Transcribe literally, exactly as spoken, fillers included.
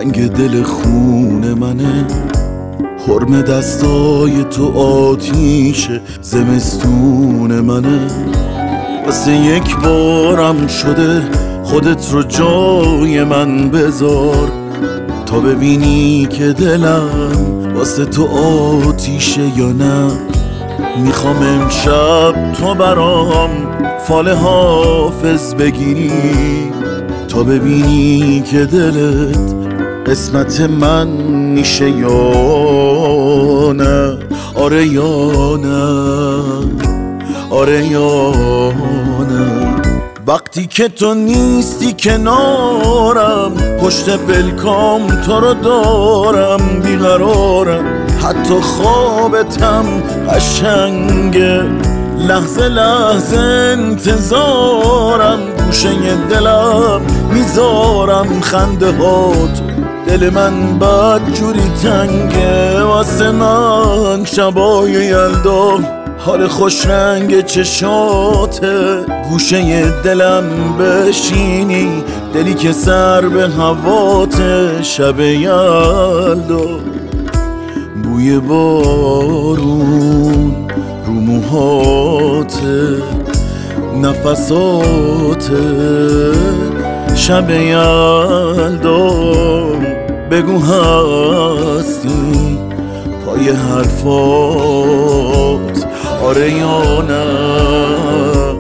رنگ دل خون منه، حرم دستای تو آتیش زمستون منه. واسه یک بارم شده خودت رو جای من بذار، تا ببینی که دلم واسه تو آتیشه یا نه. میخوام امشب تو برام فال حافظ بگیری، تا ببینی که دلت قسمت من میشه یا نه. آره یا نه، آره یا نه. وقتی که تو نیستی کنارم، پشت پلکام تو رو دارم، بیقرارم، حتی خوابتم قشنگه، لحظه لحظه انتظارم، گوشه دلم میذارم خنده هات. دل من بد جوری تنگه واسه من، شبای یلدا حال خوش رنگ چشاته، گوشه دلم بشینی، دلی که سر به هواته. شب یلدا بوی بارون رو موهاته، نفساته. شب یلدا بگو هستی پای حرفات، آره یا نه.